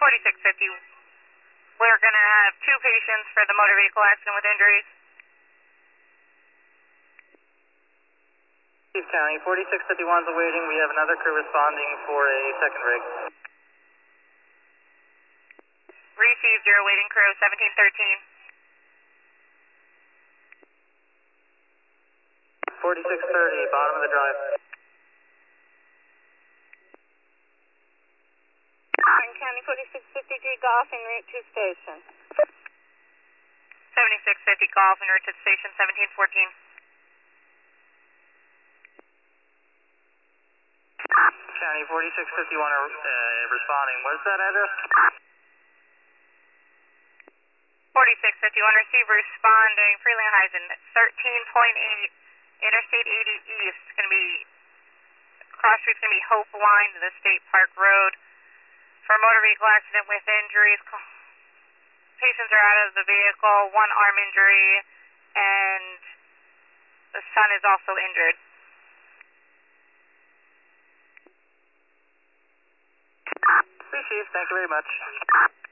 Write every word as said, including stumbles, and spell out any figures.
forty-six fifty. We're going to have two patients for the motor vehicle accident with injuries. Chief County, forty-six fifty-one is awaiting. We have another crew responding for a second rig. Received, you're awaiting crew, seventeen thirteen. forty-six thirty, bottom of the drive. Orange County, forty-six fifty-three Golf en route to station. seventy-six fifty Golf en route to station, seventeen fourteen. County, forty-six fifty-one are uh, responding. What's that address? forty-six fifty-one, receive responding, Freeland-Heisen, thirteen point eight, Interstate eighty East. It's going to be, cross street's going to be Hope Line to the State Park Road. For a motor vehicle accident with injuries, patients are out of the vehicle, one arm injury, and the son is also injured. Chief, thank you very much.